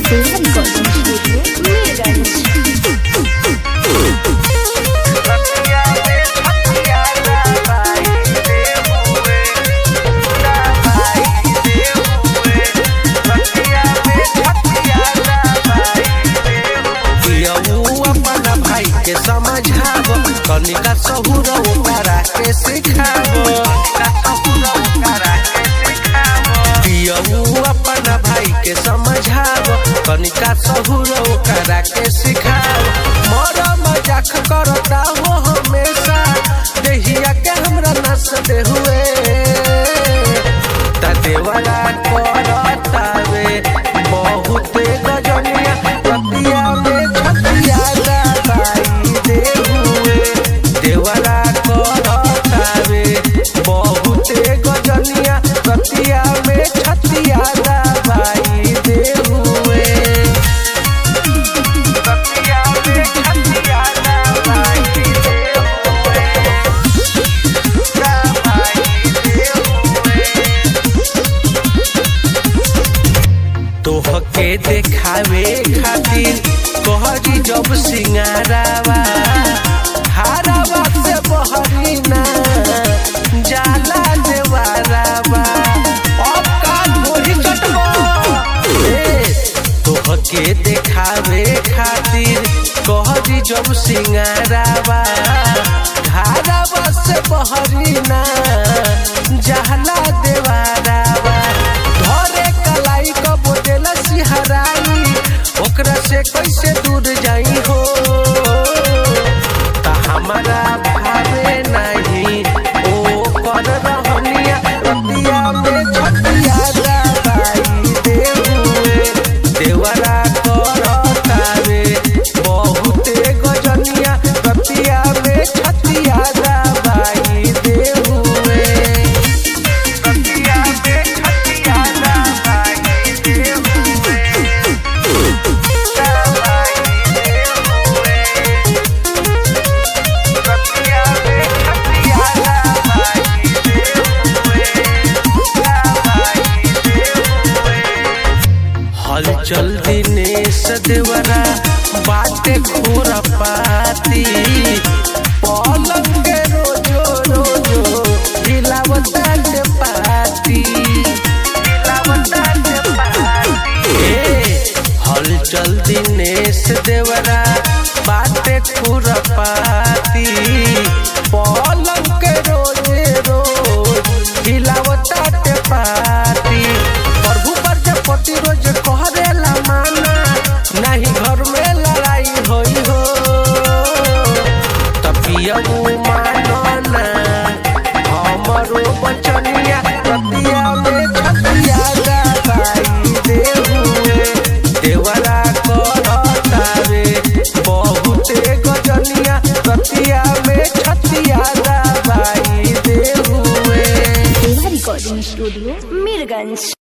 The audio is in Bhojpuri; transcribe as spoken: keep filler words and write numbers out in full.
देहा रिकॉर्डिंग स्टूडियो मीरगंज। के समझाव कनिका सहुर ओकरा के सिखाव पियऊ अपन भाई के समझाव कनिका सहुर ओकरा के सिखाव मोर मजाक करता हो हमेशा देहिया के हमरा नस दे हुए ता देवरा करतावे बहुत गजनिया रतिया में छतिया रतिया में छतिया दबाई दे हुए रतिया में छतिया दबाई दे हुए दबाई दे हुए तोहके देखावे खातिर कहरी जब सिंगारावा हारावा से बहरी ना जाला देवारावा के देखावे खातिर कहरी जब सिंगारावा धारावा से बहरी ना जहला देवारावा धरे कलाई को बोलेला सिहराई ओकरा से कैसे दूर जाई हो ता हमारा भावे नहीं ओ कर रहनिया रतिया में छतिया दबाई दे हुए देवरा करतावे बहुत गजनिया रतिया में छतिया दबाई दे हुए रतिया में छतिया दबाई दे हुए दबाई दे हुए रतिया में छतिया दबाई दे हुए दबाई दे हुए हलचल दिनेश देवरा बाटे खोर पाती पलंग के रोजो रोजो हिलावता के पाती हिलावता के पाती हलचल दिनेश देवरा बाटे खोर पाती पलंग के रोजे रोज हिलावता के पाती प्रभु प्रजापति रोज कहरेला माना नहीं घर में लड़ाई होई हो तपियऊ मानना हमरो बचनिया रतिया में छतिया दबाई दे हुए देवरा करतावे बहुत गजनिया रतिया में छतिया दबाई दे हुए देहा रिकॉर्डिंग स्टूडियो मीरगंज।